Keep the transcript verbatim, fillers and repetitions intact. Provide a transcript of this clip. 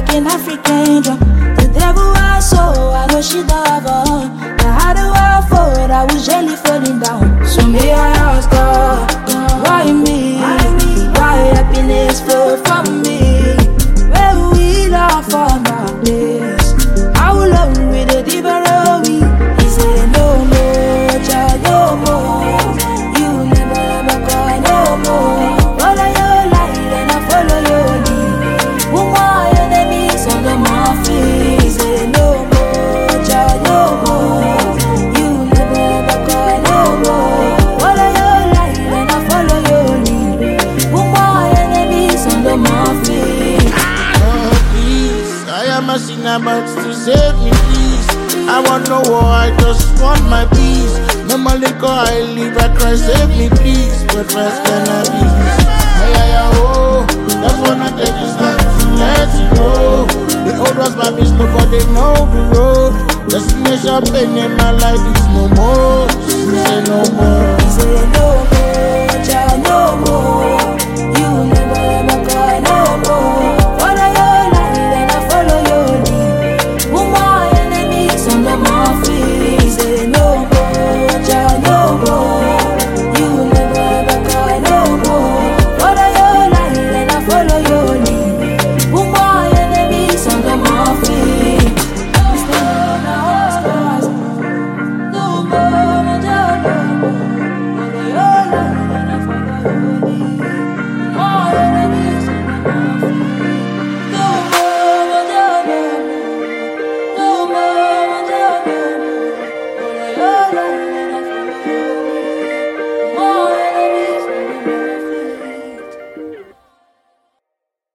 like an African drum. The devil was so, I know she dove on. I had a war for, I was jelly falling down. So me I ask God, why me? Why happiness flow from me? Where we love for my place? How long will the devil we? He said no more, child, no more. You never ever cry no more. Follow your light and I follow your lead. Who my enemies under my feet? He said no more, child, no more. You never ever cry no more. Follow your light and I follow your lead. Who my enemies under my feet? Oh please, I am a sinner but to save me please. I want no war, I just want my peace. No more liquor, I live, I cry, save me please. But first can I be? Hey, hey, oh, that's when I take this time to let you know. The old was my business, but they know the road. Destination pain in my life is no more. She say no more. He said no more, child, no more.